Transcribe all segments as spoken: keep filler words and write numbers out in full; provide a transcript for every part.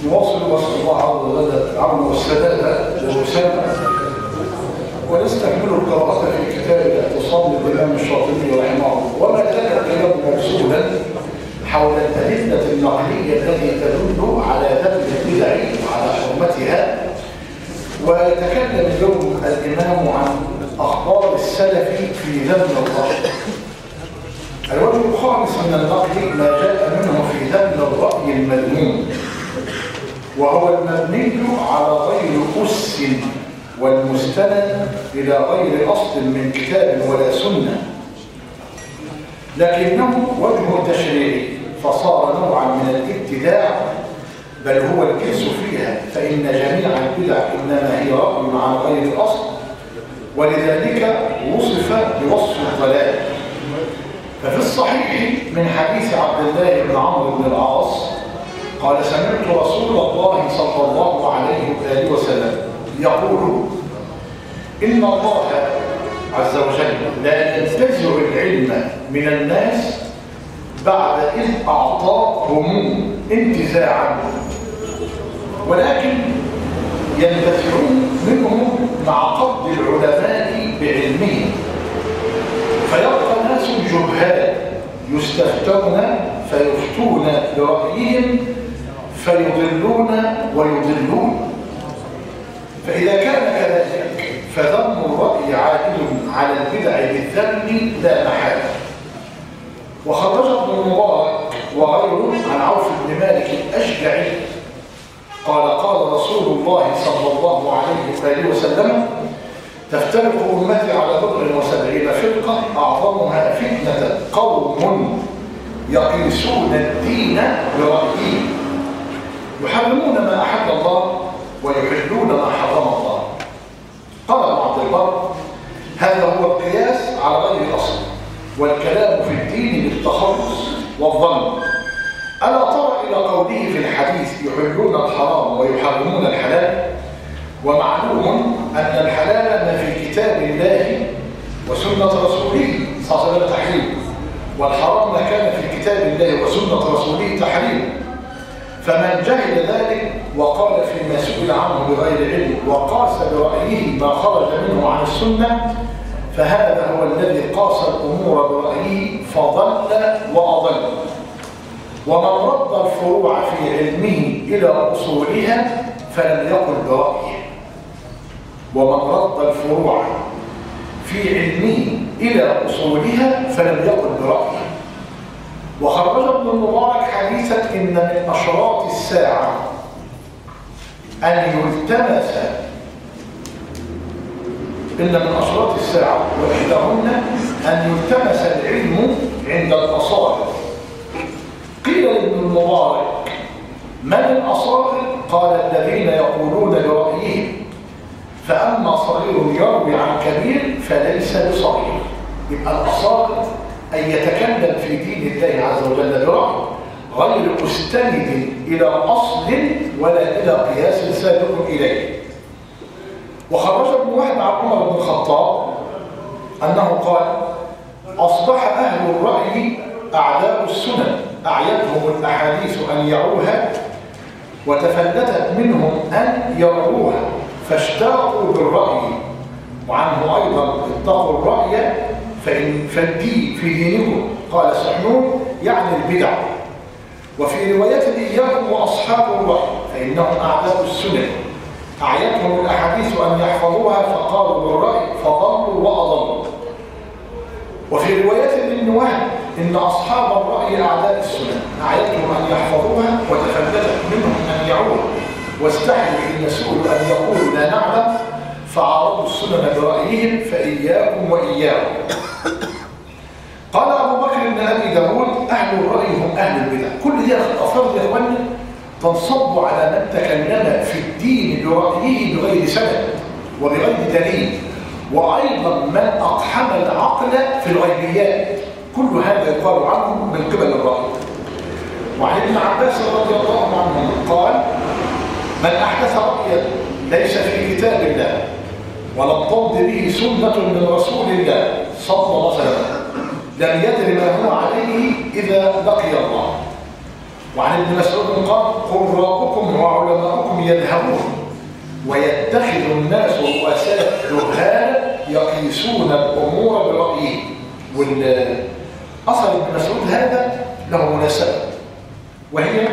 نواصل وصف الله عز وجل العون والسداد للوسام ونستكمل القراءة في كتاب الاعتصام للإمام الشاطبي رحمه الله. وما كان الكلام مرسولا حول الأدلة النقلية التي تدل على ذم البدع وعلى حرمتها. ويتكلم اليوم الإمام عن أخبار السلف في ذم الرأي. الوجه الخامس من النقل ما جاء منه في ذم الرأي المذموم، وهو المبني على غير أس والمستند إلى غير أصل من كتاب ولا سنة، لكنه وجه تشريعي فصار نوعا من الابتداع، بل هو الكيس فيها، فإن جميع البدع إنما هي رأي عن غير أصل، ولذلك وصف بوصف الضلال. ففي الصحيح من حديث عبد الله بن عمرو بن العاص قال: سمعت رسول الله صلى الله عليه وآله وسلم يقول: إن الله عز وجل لا ينتزع العلم من الناس بعد إذ أعطاهم انتزاعا، ولكن ينتزعون منهم مع قبض العلماء بعلمهم، فيبقى الناس جهال يستفتون فيفتون برأيهم فيضلون ويضلون. فإذا كان كذلك فذم الرأي عائد على البدع بالذم لا محالة. وخرج ابن المبارك وغيره عن عوف بن مالك الأشجعي قال: قال رسول الله صلى الله عليه وآله وسلم: تفترق أمتي على بضع وسبعين فرقة أعظمها فتنة قوم يقيسون الدين برأيهم، يحرمون ما أحل الله ويحلون ما حرم الله. قال ابن عبد البر: هذا هو القياس على غير الأصل، والكلام في الدين بالتخلص والظن. ألا ترى إلى قوله في الحديث: يحلون الحرام ويحرمون الحلال؟ ومعلوم أن الحلال ما في كتاب الله وسنة رسوله صلى الله عليه وسلم تحريم، والحرام ما كان في كتاب الله وسنة رسوله تحريم. فمن جهل ذلك وقال فيما سئل عنه بغير علم وقاس برأيه ما خرج منه عن السنة، فهذا هو الذي قاس الأمور برأيه فضل وأضل. ومن رد الفروع في علمه إلى أصولها فلم يقل برأيه. ومن رد الفروع في علمه إلى أصولها فلم يقل برأيه. وخرج ابن المبارك حديثا: إن من أشراط الساعة أن يلتمس إن من أشراط الساعة وإحداهن أن يلتمس العلم عند الأصاغر. قيل لابن المبارك: من الأصاغر؟ قال: الذين يقولون برأيهم، فأما صغير يروي عن كبير فليس بصغير. يبقى الأصاغر أن يتكلم في دين الله عز وجل برأي غير مستند إلى أصل ولا إلى قياس سابق إليه. وخرج ابن وهب عن عمر بن الخطاب أنه قال: أصبح أهل الرأي أعداء السنن، أعيتهم الأحاديث أن يعوها وتفلتت منهم أن يروها، فاشتاقوا بالرأي. وعنه أيضا: اتقوا الرأي فإن فالدين في دينكم. قال سحنون: يعني البدع. وفي رواية: إياكم وأصحاب الرأي فإنهم أعداء السنن، أعيتهم الأحاديث أن يحفظوها فقالوا بالرأي فضلوا وأضلوا. وفي رواية ابن وهب: إن أصحاب الرأي أعداء السنن، أعيتهم أن يحفظوها وتفلتت منهم أن يعوها، واستحيوا إن سئلوا أن يقولوا لا نعلم فعرضوا السنن برأيهم، فإياكم وإياهم. قال أبو بكر بن أبي داود: أهل الرأي هم أهل البدع. كل دي أفراد يا إخواننا تنصب على من تكلم في الدين برأيه بغير سند وبغير دليل، وأيضا من أقحم العقل في الغيبيات. كل هذا يقال عنه من قبل الرأي. وعن ابن عباس رضي الله عنه قال: من أحدث رأيا ليس في كتاب الله ولم تمض به سنة من رسول الله صلى الله عليه وسلم لم يدر ما هو عليه إذا لقي الله. وعن ابن مسعود قال قراءكم وعلماؤكم يذهبون ويتخذ الناس رؤساء جهالا يقيسون الأمور برأيهم. والأثر ابن مسعود هذا له مناسبة، وهي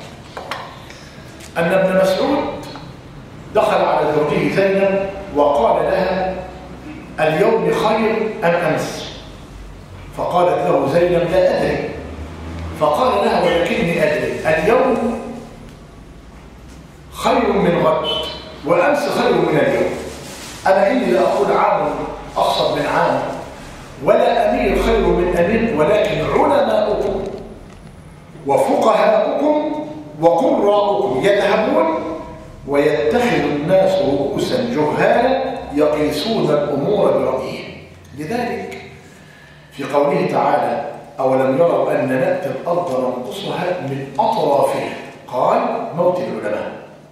أن ابن مسعود دخل على زوجه زينب وقال لها اليوم خير أم أمس؟ فقالت له زينب لا أدري. فقال لها ولكني أدري، اليوم خير من غد وأمس خير من اليوم. أنا إني لا أقول عام أقصر من عام ولا أمير خير من أمير، ولكن علماؤكم وفقهاؤكم وقراءكم يذهبون ويتخذ الناس رؤوسا جهالا يقيسون الأمور برأيهم. لذلك في قوله تعالى أولم يروا أن نأتي الأرض ننقصها من أطرافها، قال موت العلماء.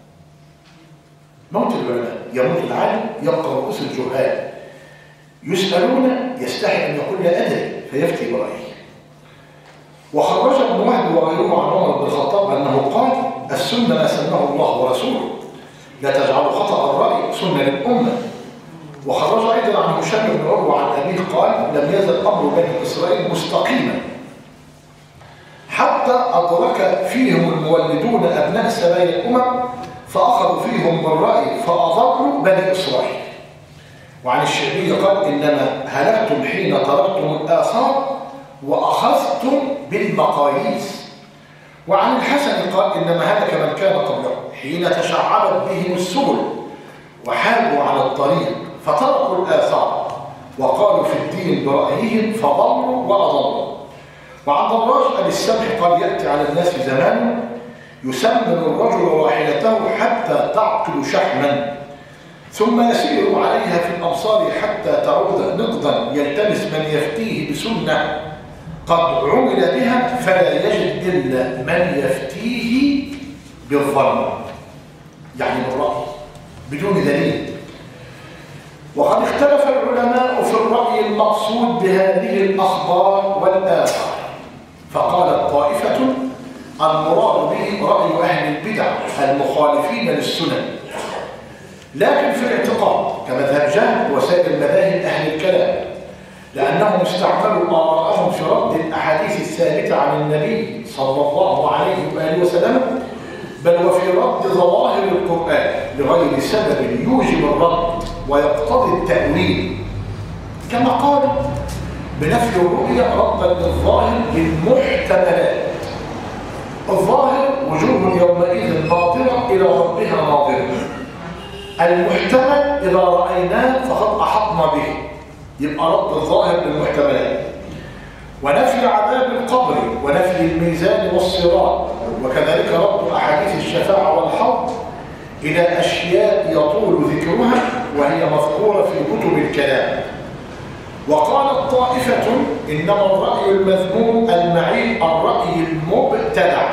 موت العلماء، يموت العالم يبقى رؤوس الجهال يسألون يستحي أن يقول لا أدري فيفتي برأيه. وخرج ابن وهب وغيره عن عمر بن الخطاب أنه قال السنة ما سنه الله ورسوله، لا تجعلوا خطأ الرأي سنة للأمة. وخرج أيضا عن هشام بن عروة عن أبيه قال لم يزل أمر بني إسرائيل مستقيما حتى أدرك فيهم المولدون أبناء سبايا الأمم فأخذوا فيهم بالرأي فأضروا بني إسرائيل. وعن الشعبي قال إنما هلكتم حين تركتم الآثار وأخذتم بالمقاييس. وعن الحسن قال إنما هلك من كان قبلهم حين تشعبت بهم السبل وحاربوا على الطريق فتركوا الآثار وقالوا في الدين برأيهم فضلوا وأضلوا. وعن دراج أبي السمح قال يأتي على الناس زمان يسمن الرجل راحلته حتى تعقل شحما ثم يسير عليها في الأمصار حتى تعود نقدا يلتمس من يفتيه بسنة قد عمل بها فلا يجد إلا من يفتيه بالظن، يعني بالرأي بدون دليل. وقد اختلف العلماء في الرأي المقصود بهذه الأخبار والآثار، فقالت طائفة المراد به رأي أهل البدع المخالفين للسنن، لكن في الاعتقاد كمذهب جهم وسائر مذاهب أهل الكلام لأنهم استعملوا آراءهم في رد الأحاديث الثابتة عن النبي صلى الله عليه وآله وسلم، بل وفي رد ظواهر القرآن لغير سبب يوجب الرد ويقتضي التأويل، كما قال بنفي الرؤية ردا للظاهر بالمحتملات. الظاهر وجوه يومئذ ناظرة إلى ربها ناظرة، المحتمل إذا رأيناه فقد أحطنا به، يبقى رد الظاهر بالمحتملات. ونفي عذاب القبر ونفي الميزان والصراط، وكذلك رد أحاديث الشفاعة والحوض إلى أشياء يطول ذكرها وهي مذكورة في كتب الكلام. وقالت طائفة إنما الرأي المذموم المعين الرأي المبتدع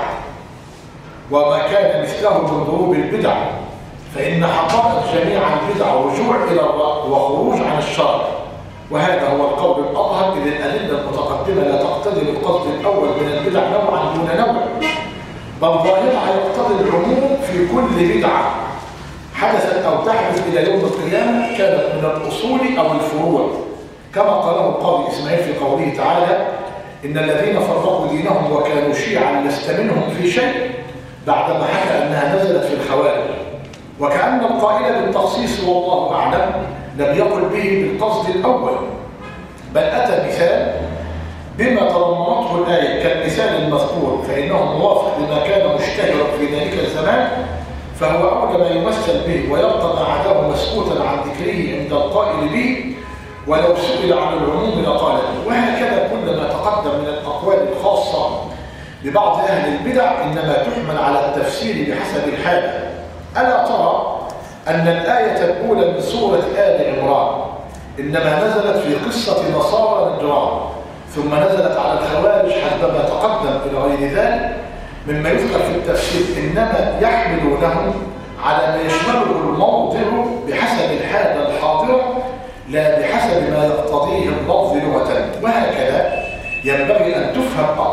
وما كان مثله من ضروب البدع، فإن حقائق جميع البدع رجوع إلى الرأي وخروج عن الشرع، وهذا هو القول الأظهر إذ الأدلة المتقدمة لا تقتضي القصد الأول من البدع نوعا دون نوع، بل ظاهرها يقتضي العموم في كل بدعة حدثت أو تحدث إلى يوم القيامة كانت من الأصول أو الفروع، كما قاله القاضي إسماعيل في قوله تعالى إن الذين فرقوا دينهم وكانوا شيعا لست منهم في شيء، بعدما حكى أنها نزلت في الخوارج، وكأن القائل بالتخصيص والله أعلم لم يقل به بالقصد الأول، بل أتى مثال بما تضمنته الآية كالمثال المذكور، فإنه موافق لما كان مشتهرا في ذلك الزمان فهو أولى ما يمثل به ويبقى ما عداه مسكوتا عن ذكره عند القائل به، ولو سئل عن العموم لقال به. وهكذا كل ما تقدم من الأقوال الخاصة ببعض أهل البدع إنما تحمل على التفسير بحسب الحاجة. ألا ترى أن الآية الأولى من سورة آل عمران إنما نزلت في قصة نصارى نجران، ثم نزلت على الخوارج حسب ما تقدم إلى غير ذلك مما يذكر في التفسير، إنما يحملونهم على ما يشمله الموضع بحسب الحاجة الحاضرة لا بحسب ما يقتضيه اللفظ لغة. وهكذا ينبغي أن تفهم أقوال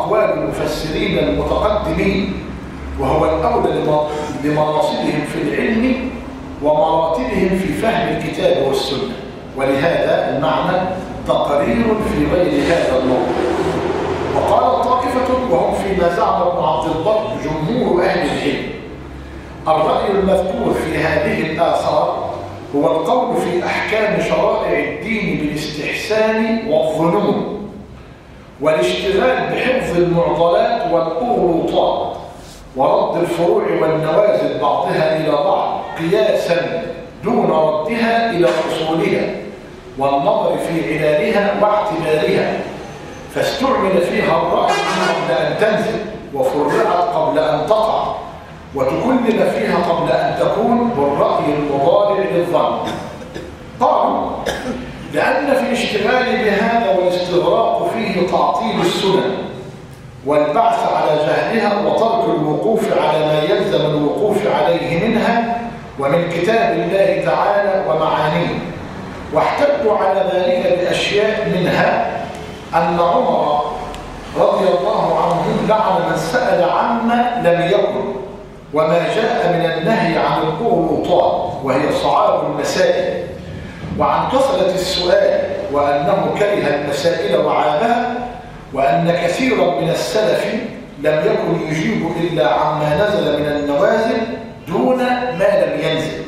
المفسرين المتقدمين، وهو الأولى لمناصبهم في العلم ومراتبهم في فهم الكتاب والسنة. ولهذا المعنى تقرير في غير هذا الموضوع. وقال طائفة وهم فيما زعم ابن عبد البر جمهور أهل العلم: الرأي المذكور في هذه الآثار هو القول في أحكام شرائع الدين بالاستحسان والظنون والاشتغال بحفظ المعضلات والأغلوطات ورد الفروع والنوازل بعضها إلى بعض قياسا دون ردها إلى أصولها والنظر في علالها واعتبارها، فاستعمل فيها الرأي قبل أن تنزل وفرعت قبل أن تقع وتكلم فيها قبل أن تكون بالرأي المضارع للظن. قالوا لأن في الاشتغال بهذا والاستغراق فيه تعطيل السنن والبعث على جهلها وترك الوقوف على ما يلزم الوقوف عليه منها ومن كتاب الله تعالى ومعانيه. واحتجوا على ذلك بأشياء منها أن عمر رضي الله عنه لعن من سأل عما لم يكن وما جاء من النهي عن الأغلوطات وهي صعاب المسائل، وعن كثرة السؤال وأنه كره المسائل وعابها، وأن كثيرا من السلف لم يكن يجيب إلا عما نزل من النوازل دون ما لم ينزل.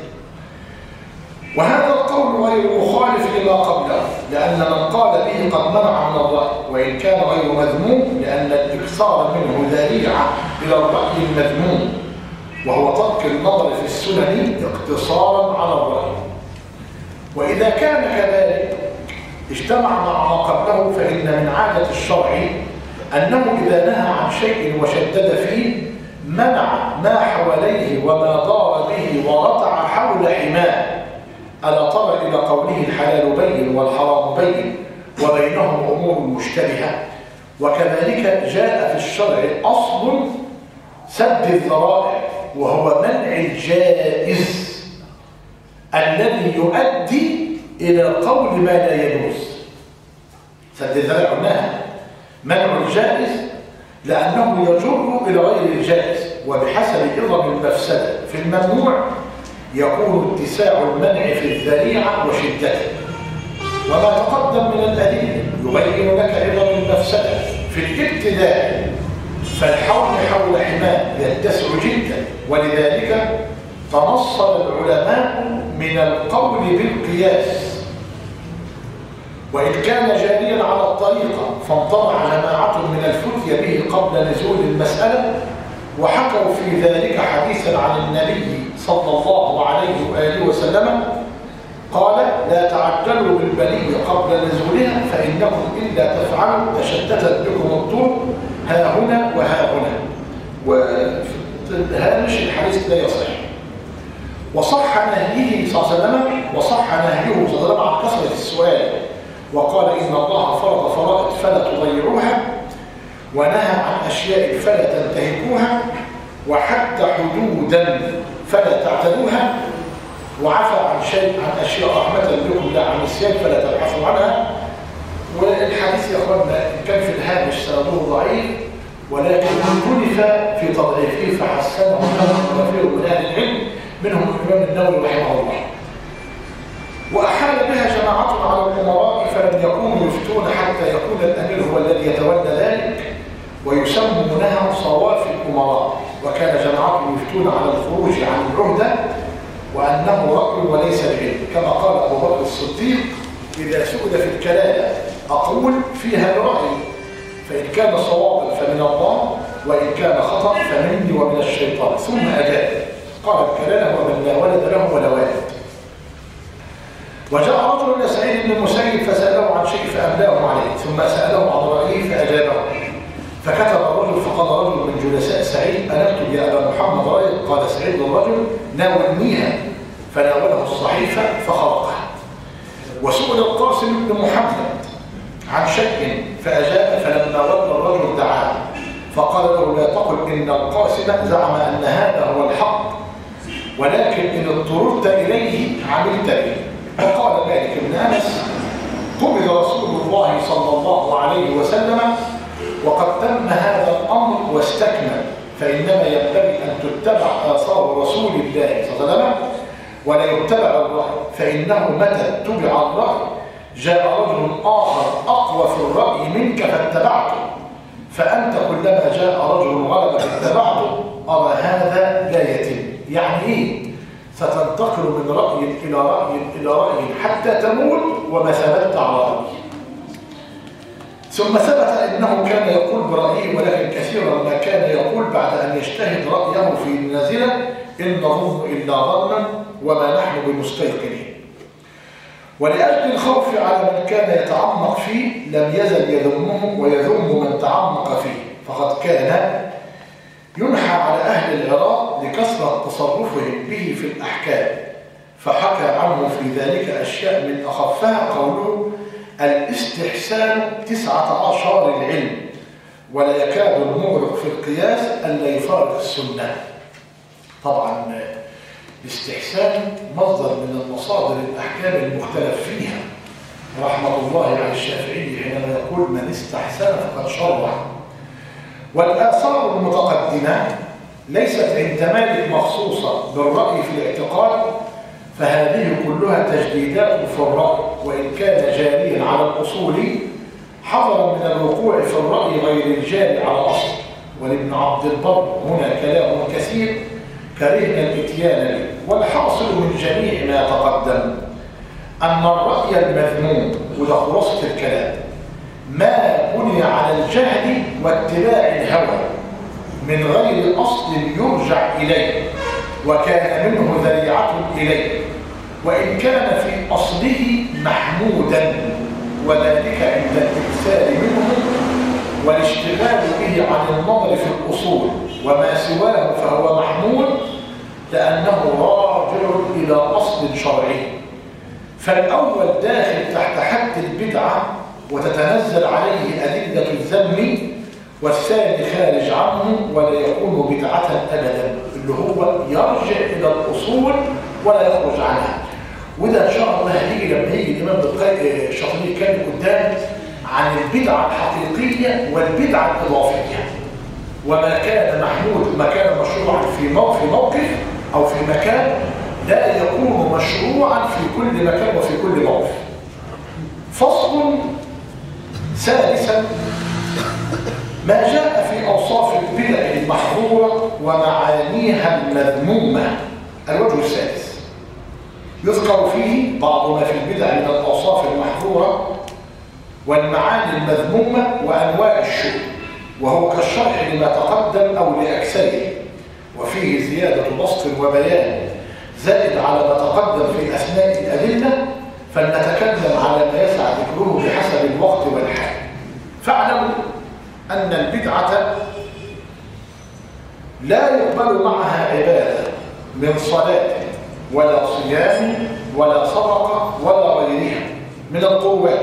وهذا القول غير مخالف لما قبله، لأن من قال به قد منع من الرأي وإن كان غير مذموم، لأن الإكثار منه ذريعة إلى الرأي المذموم، وهو ترك النظر في السنن اقتصارا على الرأي. وإذا كان كذلك اجتمع مع ما قبله، فإن من عادة الشرع أنه إذا نهى عن شيء وشدد فيه منع ما حواليه وما دار به ورتع حول حماه. ألا ترى إلى قوله الحلال بين والحرام بين وبينهم أمور مشتبهة؟ وكذلك جاء في الشرع أصل سد الذرائع، وهو منع الجائز الذي يؤدي إلى القول ما لا يجوز. سد الذرائع قلناها منع الجائز لأنه يجر إلى غير الجائز، وبحسب عظم المفسدة في الممنوع يكون اتساع المنع في الذريعة وشدته. وما تقدم من الأدلة يبين لك عظم المفسدة في الابتداء، فالحول حول حماه يتسع جدا، ولذلك تنصل العلماء من القول بالقياس. وإن كان جاريا على الطريقة فانطبع جماعة من الفتية به قبل نزول المسألة، وحكوا في ذلك حديثا عن النبي صلى الله عليه وآله وسلم قال: لا تعجلوا بالبلية قبل نزولها فإنكم إلا تفعلوا تشتتت بكم الطرق ها هنا وها هنا. وهامش الحديث لا يصح. وصح نهيه صلى الله عليه وسلم وصح نهيه صلى الله عليه وسلم عن كثرة السؤال، وقال: إن الله فرض فرائض فلا تضيعوها، ونهى عن أشياء فلا تنتهكوها، وحد حدودا فلا تعتدوها، وعفى عن شيء عن أشياء رحمة بكم لا عن نسيان فلا تبحثوا عنها. والحديث يا أخوانا كان في الهامش سنده ضعيف، ولكن اختلف في تضعيفه فحسنه كثير من أهل العلم منهم الإمام النووي رحمه الله. وأحال بها جماعة على الأمراء فلم يكونوا يفتون حتى يكون الأمير هو الذي يتولى ذلك، ويسمونها صواف الأمراء. وكان جماعة يفتون على الخروج عن العهدة وأنه رأي وليس بعلم، كما قال أبو بكر الصديق: إذا سئل في الكلالة أقول فيها برأيي، فإن كان صوابا فمن الله، وإن كان خطأ فمني ومن الشيطان. ثم أجاب قال: الكلالة ومن لا ولد له ولا والد. وجاء رجل إلى سعيد بن المسيب فسأله عن شيء فأملاه عليه، ثم سأله عن رأيه فأجابه. فكتب الرجل فقال رجل من جلساء سعيد: أنا أكتب يا أبا محمد رأيك؟ قال سعيد للرجل: ناولنيها. فناوله الصحيفة فخرقها. وسئل القاسم بن محمد عن شيء فأجاب، فلما ولى الرجل دعاه فقال له: لا تقل إن القاسم زعم أن هذا هو الحق، ولكن إن اضطررت إليه عملت به. وقال مالك بن أنس: قبض رسول الله صلى الله عليه وسلم وقد تم هذا الأمر واستكمل، فإنما ينبغي أن تتبع آثار رسول الله صلى الله عليه وسلم ولا يتبع الرأي، فإنه متى اتبع الرأي جاء رجل آخر أقوى في الرأي منك فاتبعته، فأنت كلما جاء رجل غلب فاتبعته. أرى هذا لا يتم. يعني إيه؟ ستنتقل من رأي إلى رأي إلى رأي حتى تموت وما ثبت على رأي. ثم ثبت أنه كان يقول برأيه، ولكن كثيرا ما كان يقول بعد أن يجتهد رأيه في النازلة: إن نظن إلا ظنا وما نحن بمستيقنين. ولأجل الخوف على من كان يتعمق فيه لم يزل يذمه ويذم من تعمق فيه، فقد كان ينحى على أهل العراق لكثرة تصرفهم به في الأحكام، فحكى عنه في ذلك أشياء من أخفها قوله: الاستحسان تسعة عشر العلم، ولا يكاد المغرق في القياس ألا يفارق السنة. طبعا الاستحسان مصدر من المصادر الأحكام المختلف فيها، رحمة الله على الشافعي حينما يقول: من استحسن فقد شرع. والآثار المتقدمة ليست عند مالك مخصوصة بالرأي في الاعتقاد، فهذه كلها تجديدات في الرأي، وإن كان جاريا على الأصول حذرا من الوقوع في الرأي غير الجاري على الأصل. ولابن عبد البر هنا كلام كثير كرهنا الاتيان به. والحاصل من جميع ما تقدم أن الرأي المذموم، وده خلاصة الكلام، ما بني على الجهل واتباع الهوى من غير أصل يرجع إليه وكان منه ذريعة إليه، وإن كان في أصله محمودا، وذلك عند الإكثار منه والاشتغال به عن النظر في الأصول، وما سواه فهو محمود لأنه راجع إلى أصل شرعي. فالأول داخل تحت حد البدعة وتتنزل عليه أدلة الذم، والثاني خارج عنه ولا يكون بدعة أبدا، اللي هو يرجع إلى الأصول ولا يخرج عنها. وده إن شاء الله هيجي لما يجي الإمام الشاطبي كان قدام عن البدعة الحقيقية والبدعة الإضافية، وما كان محمود وما كان مشروعا في موقف أو في مكان لا يكون مشروعا في كل مكان وفي كل موقف. فصل ثالثا: ما جاء في أوصاف البدع المحظورة ومعانيها المذمومة. الوجه الثالث يذكر فيه بعض ما في البدع من الأوصاف المحظورة والمعاني المذمومة وأنواع الشبه، وهو كالشرح لما تقدم أو لأكثره، وفيه زيادة بسط وبيان زائد على ما تقدم في أثناء الأدلة، فلنتكلم على ما يسع ذكره بحسب الوقت والحال. فاعلموا أن البدعة لا يقبل معها عبادة من صلاة ولا صيام ولا صدقة ولا غيرها من القربات،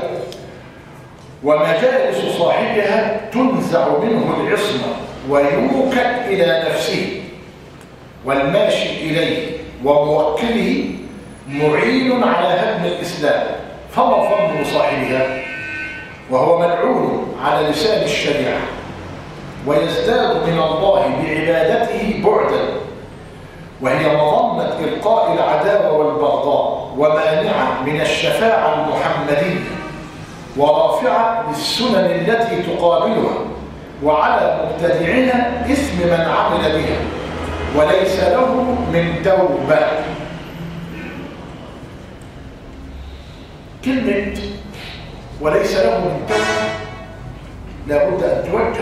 ومجالس صاحبها تنزع منه العصمة ويوكل إلى نفسه، والماشي إليه وموكله معين على هدم الإسلام، فما ظن صاحبها؟ وهو ملعون على لسان الشريعة، ويزداد من الله بعبادته بعدا، وهي مظنة إلقاء العداوة والبغضاء، ومانعة من الشفاعة المحمدية، ورافعة للسنن التي تقابلها، وعلى مبتدعها إثم من عمل بها، وليس له من توبة. كلمة وليس له من توبة لابد أن توجه،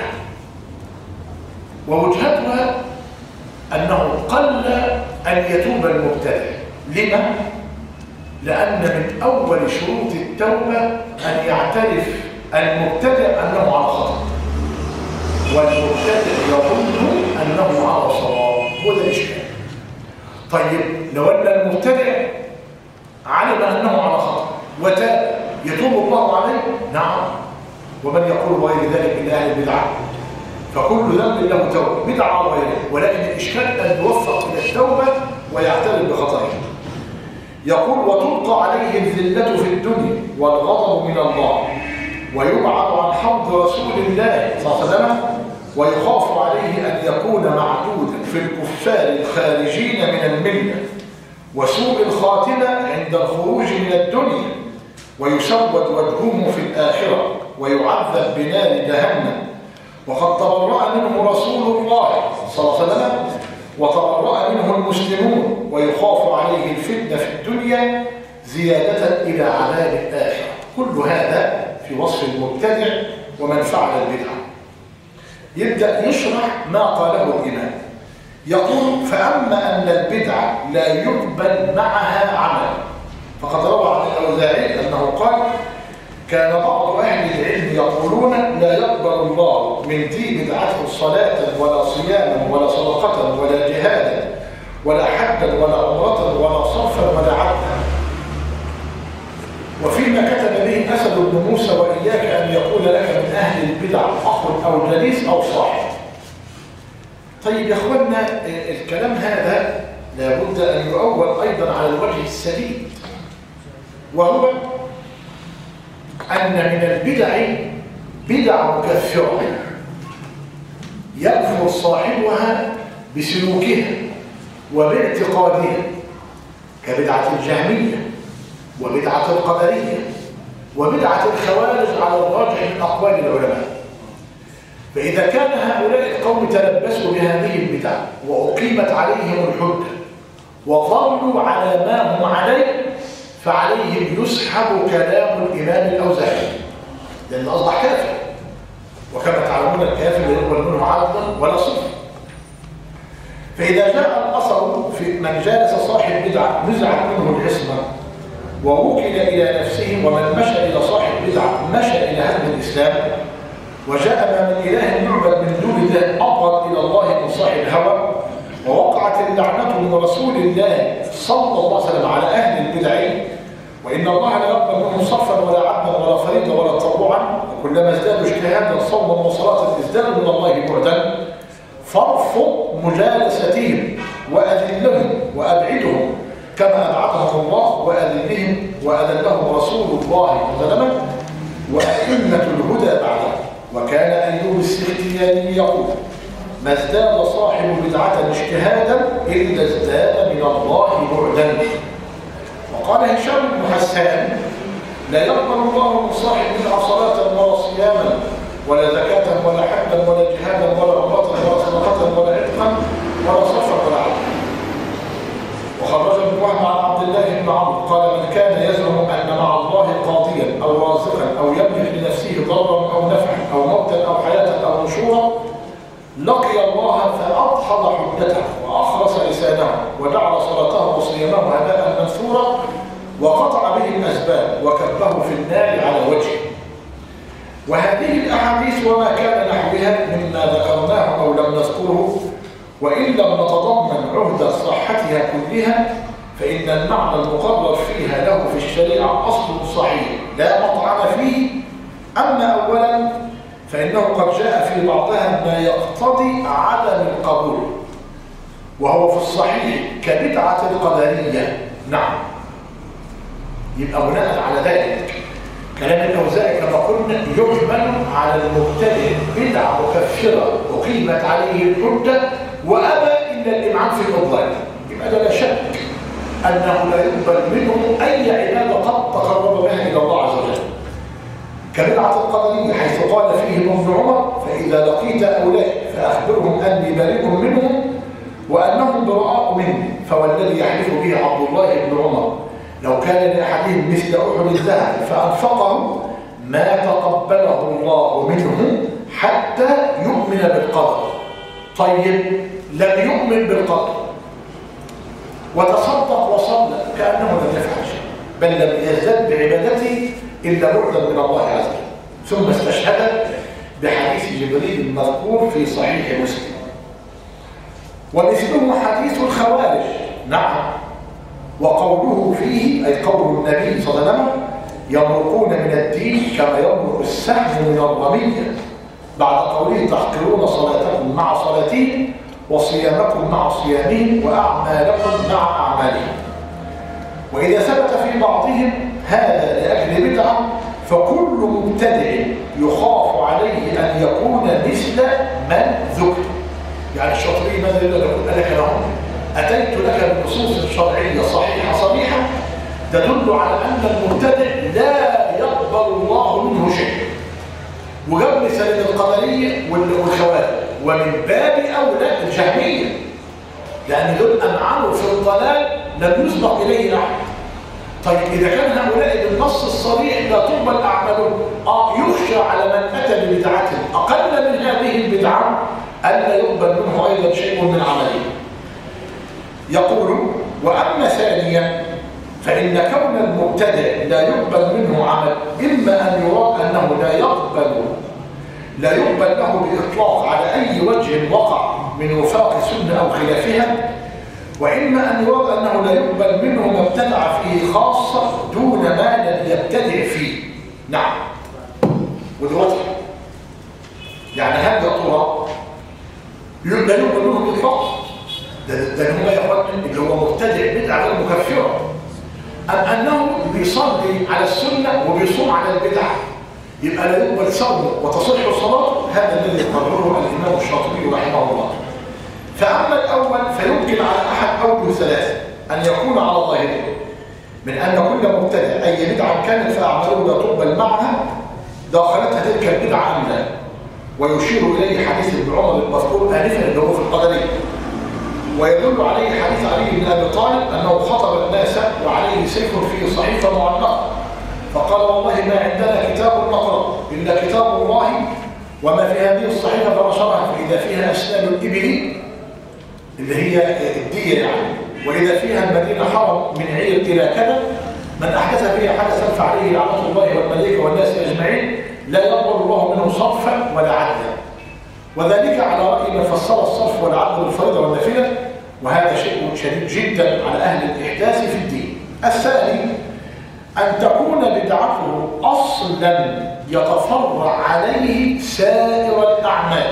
ووجهتها أنه قل أن يتوب المبتدع. لما؟ لأن من أول شروط التوبة أن يعترف المبتدع أنه على خطأ، والمبتدع يظن أنه على صواب. هو ده الإشكال. طيب لو أن المبتدع علم أنه على خطأ وتاب، يتوب الله عليه؟ نعم. ومن يقول غير ذلك من أهل البدعة؟ فكل ذنب له توبة، بدعة وغيره، ولكن الإشكال أن يوفق إلى التوبة ويعترف بخطئه. يقول: وتلقى عليه الذلة في الدنيا والغضب من الله، ويبعد عن حوض رسول الله صلى الله عليه وسلم ويخاف عليه أن يكون معدودا في الكفار الخارجين من الملة وسوء الخاتمة عند الخروج من الدنيا ويسود وجهه في الآخرة ويعذب بنار جهنم. وقد تبرأ منه رسول الله صلى الله عليه وسلم وتبرأ منه المسلمون ويخاف عليه الفتنة في الدنيا زيادة إلى عذاب الآخرة. كل هذا في وصف المبتدع ومن فعل البدعة. يبدأ يشرح ما قاله الإمام، يقول: فأما أن البدعة لا يقبل معها عمل، فقد روى عن الأوزاعي أنه قال: كان بعض أهل العلم يقولون لا يقبل الله من ذي بدعته صلاة ولا صياما ولا صدقة ولا جهادا ولا حجا ولا عمرة ولا صرفا ولا عدلا. وفيما كتب به أسد بن موسى: وإياك أن يكون لك من أهل البدع أخ أو جليس أو صاحب. طيب يا أخوانا، الكلام هذا لابد أن يؤول أيضا على الوجه السديد، وهو أن من البدع بدع مكفرة يكفر صاحبها بسلوكها وباعتقادها، كبدعة الجهمية وبدعة القدرية وبدعة الخوارج على الراجح من أقوال العلماء. فإذا كان هؤلاء القوم تلبسوا بهذه البدع وأقيمت عليهم الحجة وظلوا على ما هم عليه، فعليهم يسحب كلام الإمام الأوزاعي، لأنه أصبح كافر، وكما تعلمون الكافر لا يقبل منه عدلا ولا صفر. فإذا جاء الأثر في من جالس صاحب بدعة نزعت منه العصمة ووكل إلى نفسه، ومن مشى إلى صاحب بدعة مشى إلى هدم الإسلام، وجاء ما من إله يعبد من دون الله أقرب إلى الله من صاحب الهوى، ووقعت اللعنة من رسول الله صلى الله عليه وسلم على أهل البدع، وإن الله لا يقبل منهم صرفا ولا عدلا ولا فريضا ولا تطوعا، وكلما ازدادوا اجتهادا صوما وصلاة ازدادوا من الله بعدا. فارفض مجالستهم وأذلهم وأبعدهم كما أبعدهم الله وأذلهم وأذلهم رسول الله صلى الله عليه وسلم وأئمة الهدى بعده. وكان أيوب السختياني يقول: ما ازداد صاحب بدعة اجتهادا إلا ازداد من الله بعدا. وقال هشام بن حسان: لا يقبل الله من صاحب بدعة صلاة ولا صياما ولا زكاة ولا حجا ولا جهادا ولا عمرة ولا صدقة ولا عتقا ولا صرفا ولا عدلا. وخرج ابن وهب عن عبد الله بن عمرو قال: من كان يزعم أن مع الله قاضيا أو رازقا أو يملك لنفسه ضرا أو نفعا أو موتا أو حياة أو نشورا لقي الله فأضحض حجته وأخرس لسانه وجعل صلاته وصيامه هباء منثورا وقطع به الأسباب وكبه في النار على وجهه. وهذه الأحاديث وما كان نحوها مما ذكرناه أو لم نذكره، وإن لم نتضمن عهد صحتها كلها، فإن المعنى المقرر فيها له في الشريعة أصل صحيح لا مطعن فيه. أما أولا فإنه قد جاء في بعضها ما يقتضي عدم القبول، وهو في الصحيح كبدعة القدرية. نعم، يبقى بناء على ذلك كلام الأوزاعي كما قلنا يحمل على المبتدئ بدعة مكفرة أقيمت عليه الحجة وأبى إلا الإمعان في الإضلال، يبقى لا شك أنه لا يقبل منه أي عبادة قد تقرب بها إلى الله عز وجل، كبدعة القدرية حيث قال فيه ابن عمر: فإذا لقيت أولئك فأخبرهم أني بريء منهم وأنهم براء مني، فوالذي يحلف به عبد الله بن عمر لو كان لأحدهم مثل أحد الذهب فأنفقه ما تقبله الله منه حتى يؤمن بالقدر. طيب، لم يؤمن بالقدر وتصدق وصلى كأنه لم يفعل شيء، بل لم يزدد بعبادته إلا بعدا من الله عز وجل، ثم استشهد بحديث جبريل المذكور في صحيح مسلم. ومثله حديث الخوارج. نعم، وقوله فيه أي قول النبي صلى الله عليه وسلم: يمرقون من الدين كما يمرق السهم من الرمية، بعد قوله: تحقرون صلاتكم مع صلاتهم وصيامكم مع صيامهم وأعمالكم مع أعمالهم. وإذا ثبت في بعضهم هذا لأجل بدعة فكل مبتدع يخاف من ذكر. يعني الشاطبي ماذا يقول؟ قال لك لهم أتيت لك بنصوص شرعية صحيحة صريحة تدل على أن المبتدع لا يقبل الله منه شيء. وجاب مثال القدرية والخوارج، ومن باب أولى الجهمية، لأن دول أنعموا في الضلال لم يسبق إليه أحد. طيب إذا كان هؤلاء بالنص الصريح لا تقبل أعمالهم، آه يخشى على من أتى ببدعة أقل من هذه البدعة ألا يقبل منه أيضا شيء من عمله. يقول: وأما ثانيا فإن كون المبتدع لا يقبل منه عمل إما أن يراد أنه لا يقبل لا يقبل له بإطلاق على أي وجه وقع من وفاق السنة أو خلافها، وإما أن يراد أنه لا يقبل منه ما ابتدع فيه خاصة دون ما لم يبتدع فيه. نعم، ودي واضحة. يعني هل يا ترى لا يقبل منه بإطلاق؟ ده ده هو يا اخوان اللي هو مبتدع بدعة غير مكفرة، أم أنه بيصلي على السنة وبيصوم على البدعة يبقى لا يقبل صومه وتصح صلاته؟ هذا الذي قرره الإمام الشاطبي رحمه الله. فأما الأول فيمكن على أحد أوجه ثلاثة أن يكون على ظاهره من أن كل مبتدع أي بدعة كانت فأعماله لا تقبل معها داخلتها تلك البدعة أم لا، ويشير إليه حديث ابن عمر المذكور آنفا اللي هو في القدرية، ويدل عليه حديث علي بن أبي طالب أنه خطب الناس وعليه سيف في صحيفة معلقة فقال: والله ما عندنا كتاب نقرأ إلا كتاب الله وما في هذه الصحيفة فنشرها، فإذا فيها أسنان الإبل اللي هي الدية يعني، وإذا فيها المدينة حرم من عير إلى كذا، من أحدث فيها حدثا فعليه لعنة الله والملائكة والناس أجمعين لا يقبل الله منه صرفا ولا عدلا. وذلك على رأي من فسر الصرف والعدل بالفريضة والنافلة، وهذا شيء شديد جدا على أهل الإحداث في الدين. الثاني أن تكون بدعته أصلا يتفرع عليه سائر الأعمال،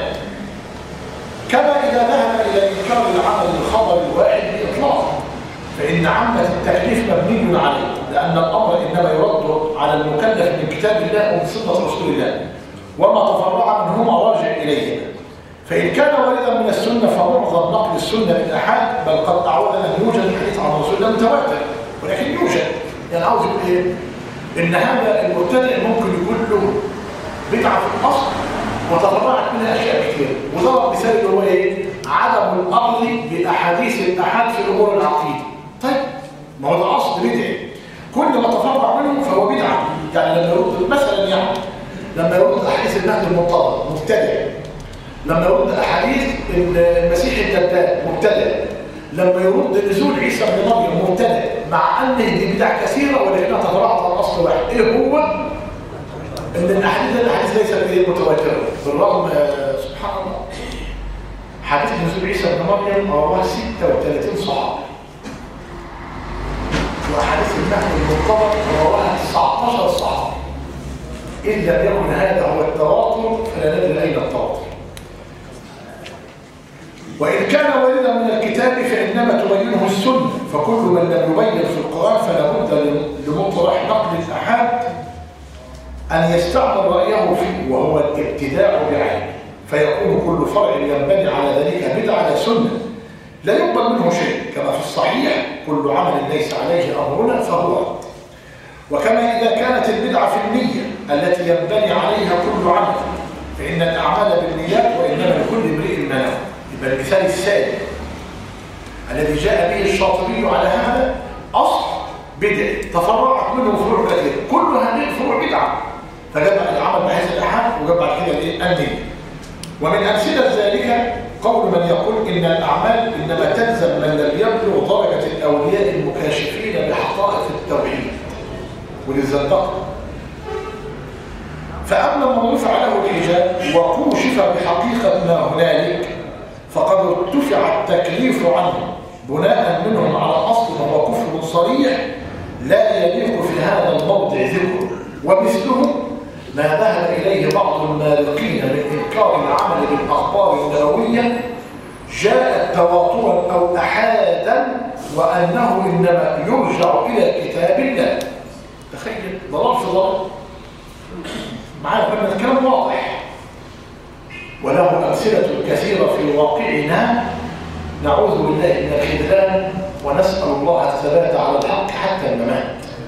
كما إذا ذهب إلى إنكار العمل الخبر الواحد بإطلاق فإن عامة التكليف مبني عليه، لأن الأمر إنما يرد على المكلف من كتاب الله ومن سنة رسول الله، وما تفرع منهما راجع إليه. فإن كان واردا من السنة فمعظم نقل السنة بالآحاد، بل قد أعود أن يوجد الحديث عن رسول الله متواتر، ولكن يوجد. يعني عاوز يقول إيه؟ إن هذا المبتدع ممكن يقول له بدعة في الأصل وتفرعت منها أشياء كثيرة، وضرب مثال اللي هو إيه؟ عدم الأخذ بأحاديث الآحاد في الأمور العقيدة. طيب ما هو ده أصل بدعة، كل ما تفرع منه فهو بدعة. يعني لما يرد مثلا يعني لما يرد أحاديث المهد المنتظر مبتدع، لما يرد أحاديث المسيح الدجال مبتدع، لما يرد نزول عيسى بن مريم مبتدع، مع أن دي بدع كثيرة ولكنها تفرعت على أصل واحد. إيه هو؟ إن الأحاديث الأحاديث ليست متواترة، بالرغم سبحان الله حديث نزول عيسى بن مريم رواه ستة وثلاثين صحابي، وحديث المهد المنتظر رواها تسعة عشر صحابي. إن لم يكن هذا هو التواتر فلا ندري أين التواتر. وإن كان واردا من الكتاب فإنما تبينه السنة، فكل من لم يبين في القرآن فلا بد لمطرح نقل الأحاد أن يستعمل رأيه فيه، وهو الابتداع بعينه، فيكون كل فرع ينبني على ذلك بدعة لا سنة لا يقبل منه شيء، كما في الصحيح: كل عمل ليس عليه أمرنا فهو رد. وكما إذا كانت البدعة في النية التي ينبني عليها كل عمل، فإن الأعمال بالنيات وإنما لكل امرئ ما نوى. يبقى المثال الثاني الذي جاء به الشاطبي على هذا أصل بدعة تفرعت منه فروع كثيرة، كل هذه الفروع بدعة، فجمع العمل بحيث الأحاد وجمع كده النية. ومن أمثلة ذلك قول من يقول إن الأعمال إنما تلزم من لم يبلغ درجة الأولياء المكاشفين بحقائق التوحيد وللزندقة. فأما من رفع له الحجاب وكوشف بحقيقة ما هنالك فقد ارتفع التكليف عنه بناء منهم على أصل وهو كفر صريح لا يليق في هذا الموضع ذكره. ومثله ما ذهب إليه بعض المالقين من إنكار العمل بالأخبار النبوية جاءت تواترا أو أحادا وأنه إنما يرجع إلى كتاب الله. تخيل ضلال في ضلال معايا، كمان الكلام واضح وله أمثلة كثيرة في واقعنا. نعوذ بالله من الخذلان ونسأل الله الثبات على الحق حتى الممات.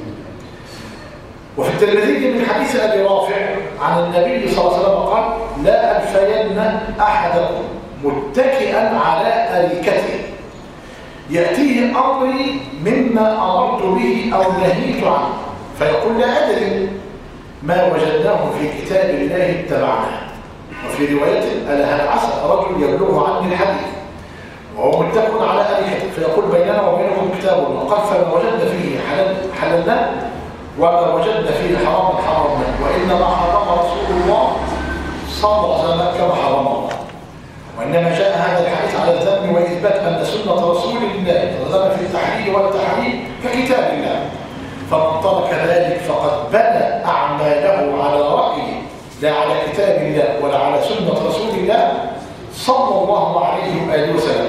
وفي الترمذي من حديث أبي رافع عن النبي صلى الله عليه وسلم قال: لا ألفين أحدكم متكئا على أريكته يأتيه أمري مما أمرت به أو نهيت عنه فيقول: لا أدري، ما وجدناه في كتاب الله اتبعناه. وفي رواية: ألا هل عسى رجل يبلغ عني الحديث وهو متكئ على أريكته فيقول: بيننا وبينكم كتاب الله، قال: فما وجدنا فيه حلال حللناه وما وجدنا فيه حرام حرمناه، وإنما حرم رسول الله صلى الله عليه وسلم كما حرم الله. وإنما جاء هذا الحديث على الذم وإثبات أن سنة رسول الله تضمن في التحليل والتحريم ككتاب الله، فمن ترك ذلك فقد بنى أعماله على رأيه لا على كتاب الله ولا على سنة رسول الله صلى الله عليه وآله وسلم.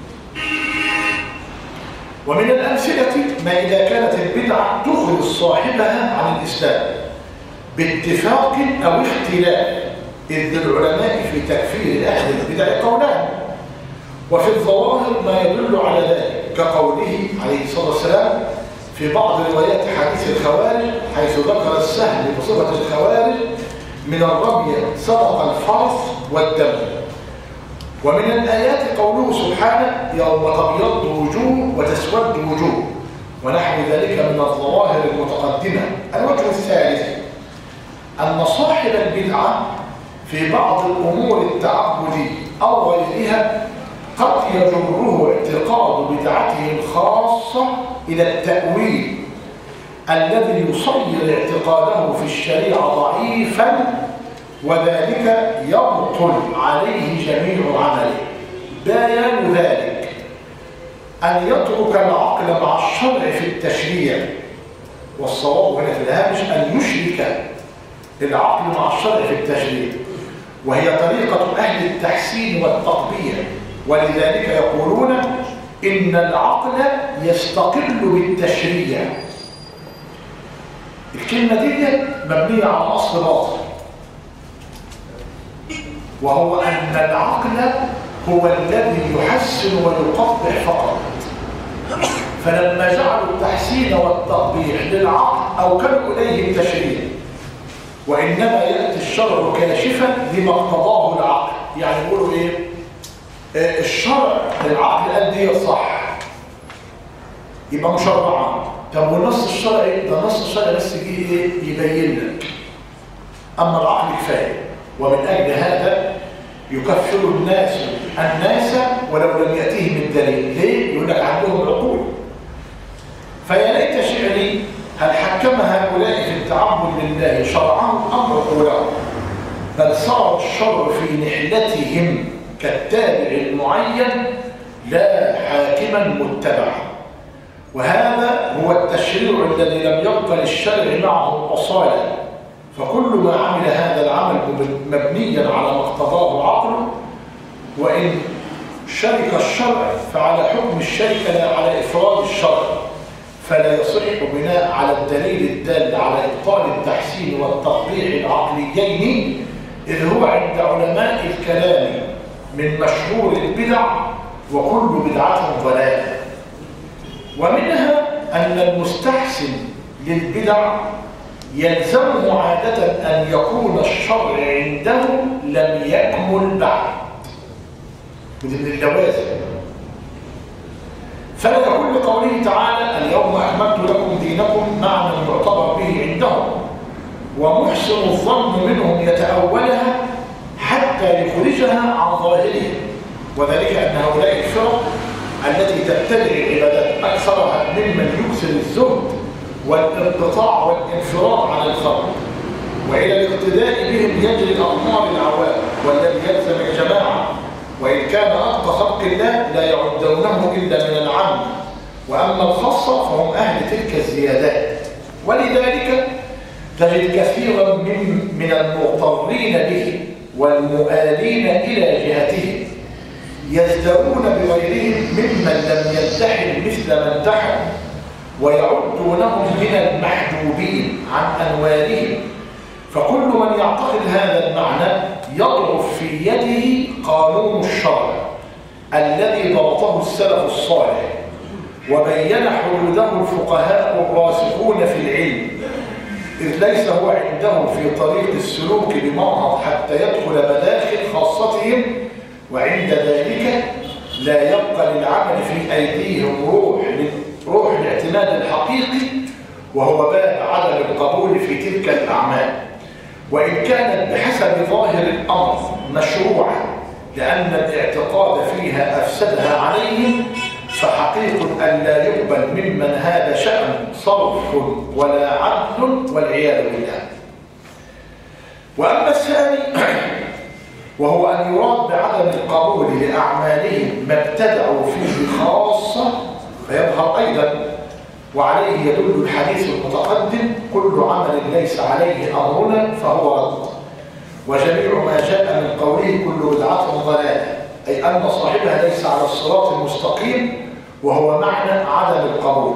ومن الأمثلة ما إذا كانت البدعة تخرج صاحبها عن الإسلام باتفاق أو اختلاف، إذ للعلماء في تكفير أهل البدع قولان، وفي الظواهر ما يدل على ذلك كقوله عليه الصلاة والسلام في بعض روايات حديث الخوارج حيث ذكر السهل بصفة الخوارج: من الرمي سبق الفرث والدم. ومن الآيات قوله سبحانه: يوم تبيض وجوه وتسود وجوه، ونحو ذلك من الظواهر المتقدمة. الوجه الثالث أن صاحب البدعة في بعض الأمور التعبدية أو غيرها قد يجره اعتقاد بدعته الخاصة إلى التأويل الذي يصير اعتقاده في الشريعة ضعيفا، وذلك يبطل عليه جميع عمله. بيان ذلك أن يترك العقل مع الشرع في التشريع، والصواب هنا في الهامش أن يشرك العقل مع الشرع في التشريع، وهي طريقة أهل التحسين والتطبيع، ولذلك يقولون إن العقل يستقل بالتشريع. الكلمة دي مبنية على أصل باطل، وهو أن العقل هو الذي يحسن ويقبح فقط، فلما جعلوا التحسين والتقبيح للعقل أوكلوا إليه التشريع، وإنما يأتي الشرع كاشفا لما اقتضاه العقل. يعني يقولوا إيه؟ آه الشرع العقل قال دي صح يبقى مشرعا. طب والنص الشرعي ده نص الشرعي بس يجي إيه؟ يبين لك، أما العقل كفاية. ومن أجل هذا يكفر الناس الناس ولو لم يأتيهم الدليل. ليه؟ يقول لك عندهم عقول. فيا ليت شعري هل حكم هؤلاء في التعبد لله شرعهم أم عقولهم، بل صار الشرع في نحلتهم كالتابع المعين لا حاكما متبعا. وهذا هو التشريع الذي لم يبقى للشرع معه أصالة، فكل ما عمل هذا العمل مبنيا على ما اقتضاه عقله، وإن شرك الشرع فعلى حكم الشركة لا على إفراد الشرع، فلا يصح بناء على الدليل الدال على إبطال التحسين والتطبيع العقليين، إذ هو عند علماء الكلام من مشهور البدع، وكل بدعة ضلالة. ومنها أن المستحسن للبدع يلزمه عادة أن يكون الشرع عنده لم يكمل بعد، ودي من اللوازم. فلا يقول لقوله تعالى: اليوم أكملت لكم دينكم معنى يعتبر به عندهم، ومحسن الظن منهم يتأولها حتى يخرجها عن ظاهرها، وذلك أن هؤلاء الفرق التي تبتدع العبادات أكثرها ممن يكثر الزهد والانقطاع والانفراد عن الخلق، وإلى الاقتداء بهم يجري الأطمار العوام، والذي يلزم الجماعة وإن كان أتقى خلق الله لا يعدونه إلا من العام، وأما الخاصة فهم أهل تلك الزيادات. ولذلك تجد كثيرا من, من المغترين به والمؤالين إلى جهته يزدرون بغيرهم ممن لم ينتحل مثل ما انتحل، ويعدونهم من المحجوبين عن أنوارهم. فكل من يعتقد هذا المعنى يضعف في يده قانون الشرع الذي ضبطه السلف الصالح وبين حدوده الفقهاء الراسخون في العلم، إذ ليس هو عندهم في طريق السلوك بمنهض حتى يدخل مداخل خاصتهم، وعند ذلك لا يبقى للعمل في أيديهم روح روح الاعتماد الحقيقي، وهو باب عدم القبول في تلك الأعمال، وإن كانت بحسب ظاهر الأمر مشروعة لأن الاعتقاد فيها أفسدها عليهم، فحقيق أن لا يقبل ممن هذا شأن صرف ولا عدل والعياذ بالله. وأما الثاني وهو أن يراد بعدم القبول لأعمالهم ما ابتدعوا فيه خاصة فيظهر أيضا، وعليه يدل الحديث المتقدم: كل عمل ليس عليه أمرنا فهو رد، وجميع ما جاء من قوله كل بدعة ضلالة، أي أن صاحبها ليس على الصراط المستقيم، وهو معنى عدم القبول.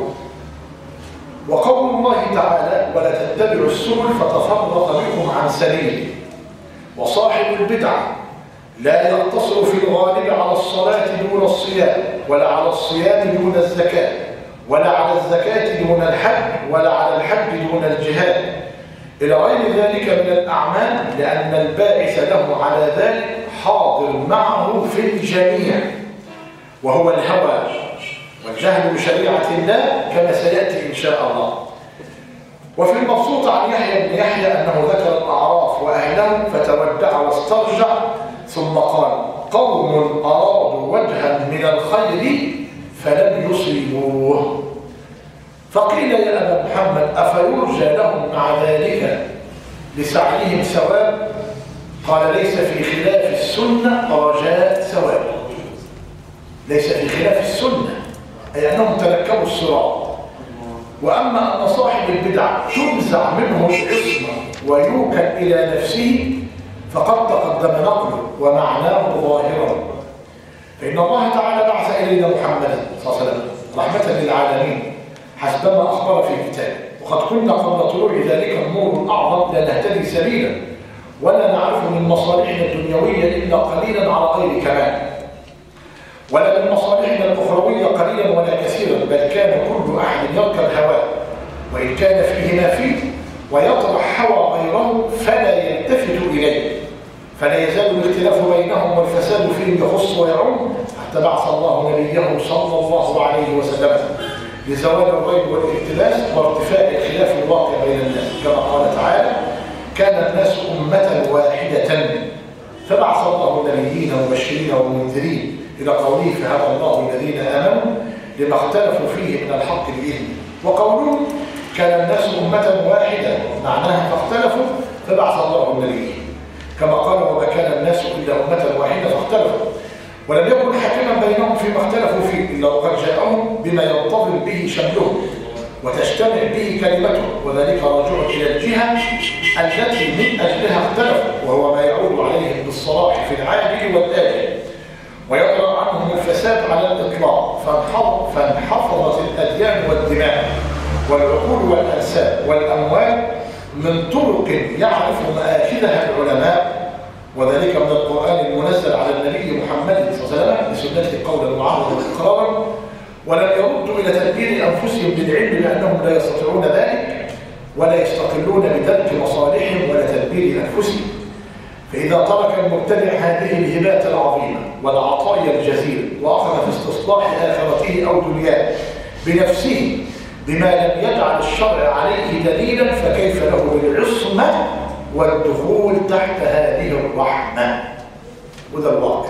وقول الله تعالى: ولا تتبعوا السبل فتفرق بكم عن سبيله. وصاحب البدعة لا يقتصر في الغالب على الصلاة دون الصيام، ولا على الصيام دون الزكاة، ولا على الزكاة دون الحج، ولا على الحج دون الجهاد، إلى غير ذلك من الأعمال، لأن الباعث له على ذلك حاضر معه في الجميع، وهو الهوى والجهل بشريعة الله كما سيأتي إن شاء الله. وفي المبسوط عن يحيى بن يحيى أنه ذكر الأعراف وأهلهم فتودع واسترجع، ثم قال: قوم أرادوا وجها من الخير فلم يصيبوه. فقيل يا أبا محمد: أفيرجى لهم مع ذلك لسعيهم ثواب؟ قال: ليس في خلاف السنة رجاء ثواب. ليس في خلاف السنة أي أنهم تركبوا الصراط. وأما أن صاحب البدع تنزع منه العصمة ويوكل إلى نفسه فقد تقدم نقله ومعناه ظاهرا. فإن الله تعالى بعث إلينا محمدا صلى الله عليه وسلم رحمة للعالمين حسبما أخبر في كتابه، وقد كنا قبل طلوع ذلك النور الأعظم لا نهتدي سبيلا ولا نعرف من مصالحنا الدنيوية إلا قليلا على غير كمال، ولا من مصالحنا الأخروية قليلا ولا كثيرا، بل كان كل أحد يركب هواه وإن كان فيه ما فيه ويطرح هوى غيره فلا يلتفت إليه، فلا يزال الاختلاف بينهم والفساد فيهم يخص ويعم، حتى بعث الله نبيه صلى الله عليه وسلم لزوال الريب والاختلاس وارتفاع الخلاف الواقع بين الناس، كما قال تعالى: كان الناس أمة واحدة فبعث الله نبيين مبشرين ومنذرين، إلى قوله: فهدى الله الذين آمنوا لما اختلفوا فيه من الحق بإذنه. وقوله كان الناس أمة واحدة معناها فاختلفوا فبعث الله النبيين، كما قال: وما كان الناس إلا أمة واحدة فاختلفوا، ولم يكن حاكما بينهم فيما اختلفوا فيه إلا وقد جاءهم بما ينتظم به شملهم وتجتمع به كلمتهم، وذلك راجع إلى الجهة التي من أجلها اختلفوا، وهو ما يعود عليهم بالصلاح في العاجل والآجل، ويقرأ عنهم الفساد على الإطلاق، فانحفظت الأديان والدماء والعقول والأنساب والأموال من طرق يعرف مآخذها العلماء، وذلك من القرآن المنزل على النبي محمد صلى الله عليه وسلم بسنته قولا وعملا وإقرارا، ولم يردوا إلى تدبير أنفسهم بالعلم لأنهم لا يستطيعون ذلك ولا يستقلون بدرك مصالحهم ولا تدبير أنفسهم. فإذا ترك المبتدع هذه الهبات العظيمة والعطايا الجزيلة وأخذ في استصلاح آخرته أو دنياه بنفسه بما لم يجعل الشرع عليه دليلا، فكيف له بالعصمة والدخول تحت هذه الرحمة؟ وده الواقع.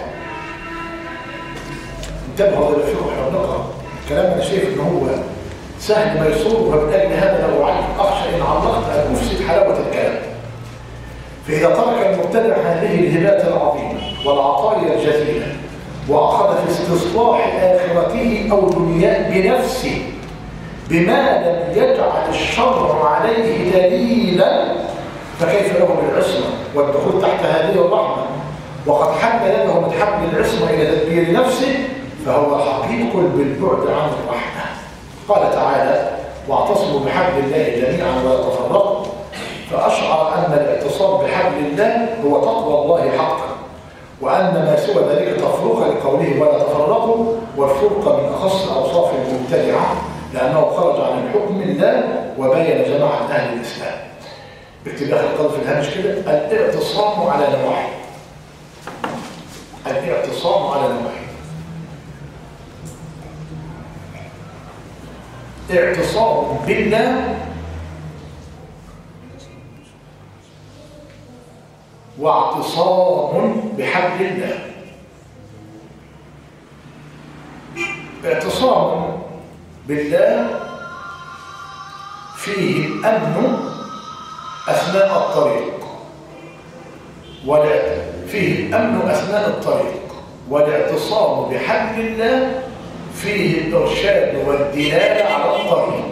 انتبهوا إلى الفقه احنا بنقرأ الكلام. أنا شايف إن هو سهل ما يصور، ومن أجل هذا لو علم أخشى إن علقت أن أفسد حلاوة الكلام. فإذا ترك المبتدع هذه الهبات العظيمة والعطايا الجزيلة وأخذ في استصلاح آخرته أو دنياه بنفسه بما لم يجعل الشرع عليه دليلا، فكيف له بالعصمة والدخول تحت هذه الرحمة؟ وقد حمل يده من حمل العصمة إلى تدبير نفسه، فهو حقيق بالبعد عن الرحمة. قال تعالى: واعتصموا بحبل الله جميعا ولا تفرقوا، فأشعر أن الاعتصام بحبل بحبل الله هو تقوى الله حقا، وأن ما سوى ذلك تفرق لقوله ولا تفرقوا، والفرقة من أخص أوصاف المبتدعة لأنه خرج عن الحكم الله وبين جماعة أهل الإسلام. اكتب آخر قول في الهامش كده: الاعتصام على نوعين. الاعتصام على نوعين: اعتصام بالله واعتصام بحبل الله. اعتصام بالله فيه الأمن أثناء الطريق، فيه الأمن أثناء الطريق، والاعتصام بحبل الله فيه الإرشاد والدلالة على الطريق.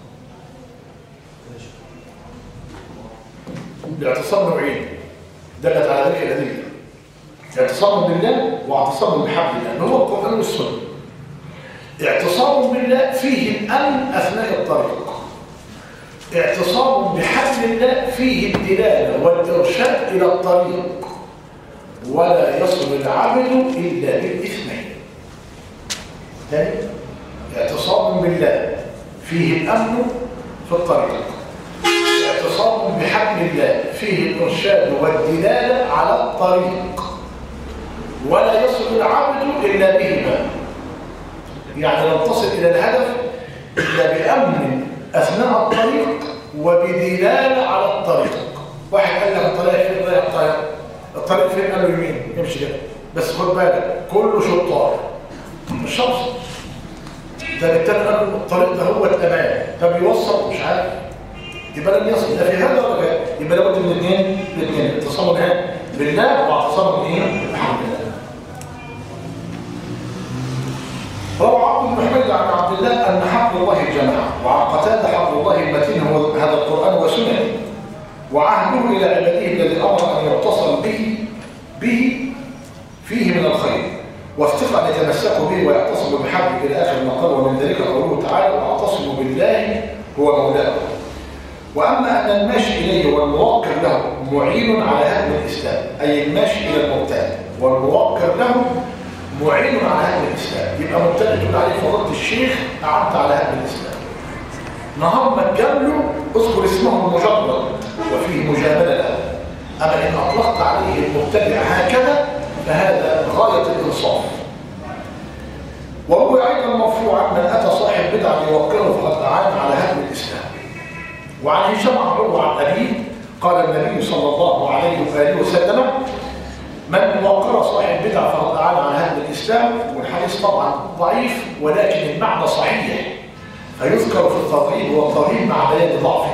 الاعتصام نوعين دلت على ذلك الأدلة: اعتصام بالله واعتصام بحبل الله، هو القرآن والسنة. اعتصام بالله فيه الأمن أثناء الطريق، اعتصام بحبل الله فيه الدلالة والإرشاد إلى الطريق، ولا يصل العبد إلا بالاثنين. ثاني: اعتصام بالله فيه الأمن في الطريق، اعتصام بحبل الله فيه الإرشاد والدلالة على الطريق، ولا يصل العبد إلا بهما. يعني لن تصل إلى الهدف إلا بأمن أثناء الطريق وبدلالة على الطريق. واحد قال لك الطريق فين؟ رايح الطريق الطريق فين؟ قال له يمين، يمشي كده. بس خد بالك كله شطار مش شخص. ده بالتالي قال له الطريق ده هو التمام، طب يوصل مش عارف، يبقى لن يصل. ده في هذا ولا في هذا؟ يبقى لابد من الاثنين الاثنين اتصال بالله واعتصام بايه؟ بحمد الله. روى عبد بن حميد عن عبد الله أن حبل الله الجماعة، وعن قتادة حبل الله المتين هو هذا القرآن وسننه، وعهده إلى عباده الذي أمر أن يتصل به به فيه من الخير، وافتقى أن يتمسكوا به ويعتصموا بحبله إلى آخر ما قال. ومن ذلك قوله تعالى: واعتصموا بالله هو مولاه. وأما أن الماشي إليه والموقر له معين على هدم الإسلام، أي الماشي إلى المبتدع والموقر له معين على هدم الإسلام، يبقى مبتدع تقول عليه فضيلة الشيخ أعنت على هدم الإسلام. نهار ما تجامله اذكر اسمه المجرد وفيه مجاملة له. أما إن أطلقت عليه المبتدع هكذا فهذا غاية الإنصاف. وهو أيضا مرفوعا: من أتى صاحب بدعة يوقره فقد أعان على هدم الإسلام. وعن هشام عن عروة عن أبيه قال النبي صلى الله عليه وآله وسلم: من وقر صاحب بدعة فقد أعان على هدم الإسلام. والحديث طبعا ضعيف ولكن المعنى صحيح، فيذكر في الترغيب والترهيب مع بيان ضعفه.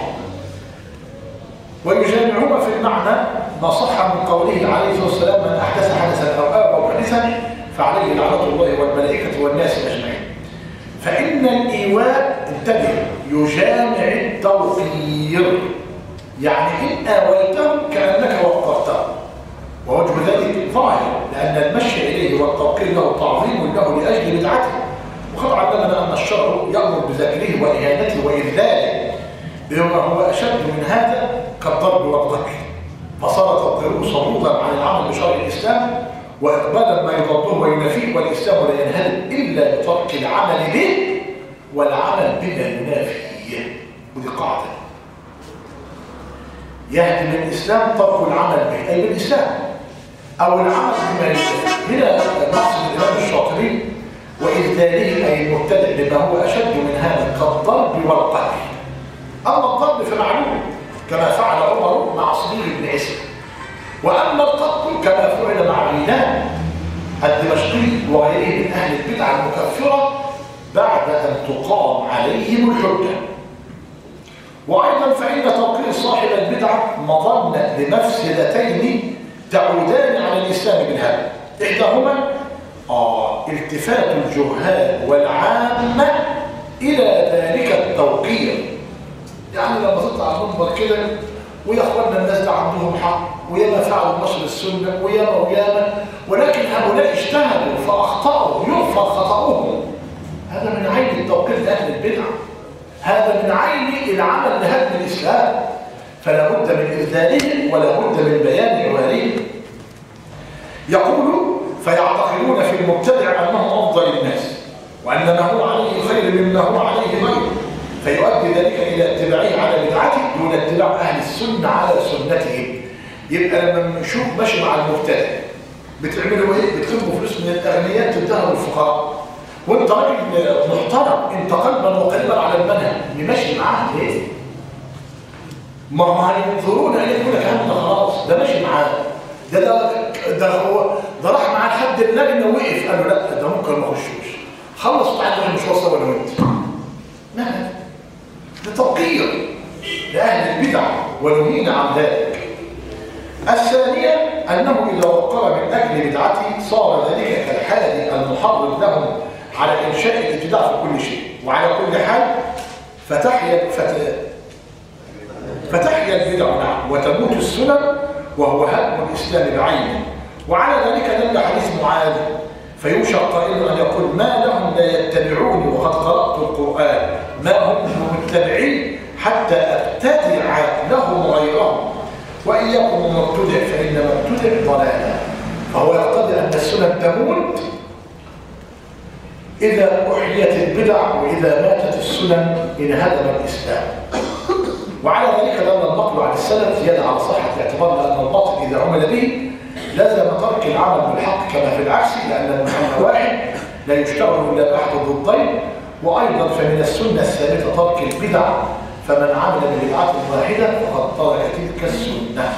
ويجامعهما في المعنى ما صح من قوله عليه الصلاة والسلام: من أحدث حدثا أو آوى محدثا فعليه لعنة الله والملائكة والناس أجمعين. فإن الإيواء انتبه يجامع التوقير، يعني إن آويته كأنك وقرته، ووجه ذلك ظاهر لأن المشي إليه والتوقير له تعظيم له لأجل بدعته. وقد علمنا أن الشرع يأمر بذكره وإهانته وإذلاله بما هو أشد من هذا كالضرب والقتل، فصار توقيره صمودا عن العمل بشرع الإسلام وإقبالا ما يضاده وينافيه، والإسلام لا ينهدم إلا بترك العمل به والعمل بما ينافيه. ودي قاعدة: يهدم الإسلام ترك العمل به، أي بالإسلام، أو العمل بما ينافيه. هنا نقصد الإمام الشاطبي: وإذلاله أي المبتدع بما هو أشد من هذا كالضرب والقتل. أما الضرب فمعلوم كما فعل عمر مع صديق بن عيسى، وأما القتل كما فعل مع غيلان الدمشقي وغيره من أهل البدع المكفرة بعد أن تقام عليهم الحجة. وأيضا فإن توقير صاحب البدعة مظنة لمفسدتين تعودان على الإسلام بالهدم. إحداهما آه التفات الجهال والعامة إلى ذلك التوقير. يعني لما تطلع المنبر كده ويا اخوانا الناس ده عندهم حق وياما فعلوا نشر السنه وياما وياما، ولكن هؤلاء اجتهدوا فاخطاوا يغفر خطاهم. هذا من عين التوقير لاهل البدع، هذا من عين العمل لهدم الاسلام. فلا بد من إذلالهم ولا بد من بيان عوارهم. يقول فيعتقدون في المبتدع أنه أفضل الناس وأن ما هو عليه خير مما هو عليه غيره، فيؤدي ذلك إلى اتباعه على بدعته دون اتباع أهل السنة على سنتهم. يبقى لما نشوف ماشي مع المبتدع بتعملوا ايه؟ بتلموا فلوس من الاغنياء تديها للفقراء، وانت راجل محترم انت قلبا وقلبا على المنهج ماشي معاه ليه؟ ما هم هينظرون اليك يقول لك انت خلاص ده ماشي معاه، ده ده ده هو ده راح مع حد اللجنه وقف قال له لا ده ممكن ما اخشوش، خلص تعالى مش واصل ولا انت. ما ده توقير لاهل البدع ونهينا عن ذلك. الثانية أنه إذا وقر من أجل بدعته صار ذلك كالحال المحرض لهم على إنشاء الابتداع في كل شيء، وعلى كل حال فتحيا فت... فتحيا البدع نعم وتموت السنن وهو هدم الإسلام بعينه. وعلى ذلك دل حديث معاذ فيوشك قائل أن يقول ما لهم لا يتبعوني وقد قرأت القرآن ما هم متبعين حتى أبتدع لهم غيرهم وإياكم من مبتدع فإن مبتدع ضلالا. فهو يقتضي أن السنن تموت إذا أحيت البدع وإذا ماتت السنن انهدم الإسلام. وعلى ذلك دل النقل عن السلف زيادة على صحة اعتبار أن الباطل إذا عمل به لازم ترك العمل بالحق كما في العكس، لأن المحل واحد لا يشتغل إلا بأحد الضدين. وأيضا فمن السنة الثابتة ترك البدع، فمن عمل ببدعة واحدة فقد ترك تلك السنة.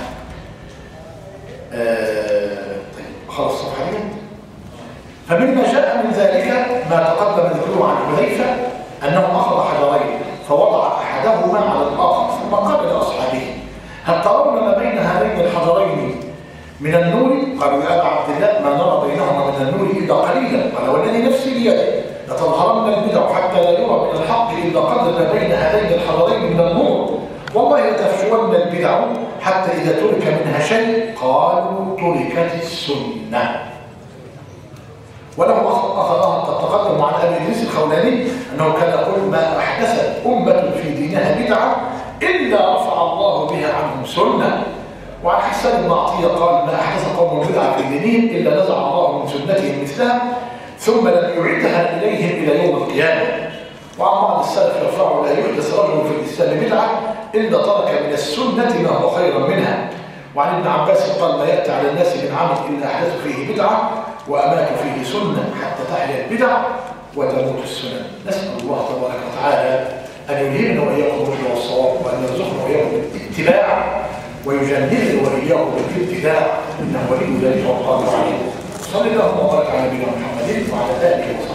آه طيب خلاص صفحة دي. فمما جاء من ذلك ما تقدم ذكره عن حذيفة أنه أخذ حجرين فوضع أحدهما على الآخر ثم قال لأصحابه هل ترون ما بين هذين الحجرين من النور؟ قالوا يا أبا عبد الله ما نرى بينهما من النور إلا قليلا، قال والذي نفسي بيده لتظهرن البدع حتى لا يرى من الحق إلا قدر ما بين هذين الحجرين من النور، والله لتفشون البدع حتى إذا ترك منها شيء قالوا تركت السنة. وله أخذها قد تقدم عن أبي إدريس الخولاني أنه كان يقول ما أحدثت أمة في دينها بدعة إلا رفع الله بها عنهم سنة. وعن حسان بن عطية قال ما أحدث قوم بدعة في دينهم إلا نزع الله من سنتهم مثلها ثم لم يعيدها إليهم إلى يوم القيامة. وعن بعض السلف يرفع لا يحدث رجل في الإسلام بدعة إلا ترك من السنة ما هو خيرا منها. وعن ابن عباس قال ما يأتي على الناس من عمل إلا أحدث فيه بدعة وأمات فيه سنة حتى تحيا البدع وتموت السنن. نسأل الله تبارك وتعالى أن يلهمنا وإياكم الرشد والصواب وأن يرزقنا وإياكم الاتباع ويجنبنا وإياكم الابتداع إنه ولي ذلك والقادر عليه. صلى الله وبارك على نبينا محمد وعلى آله وصحبه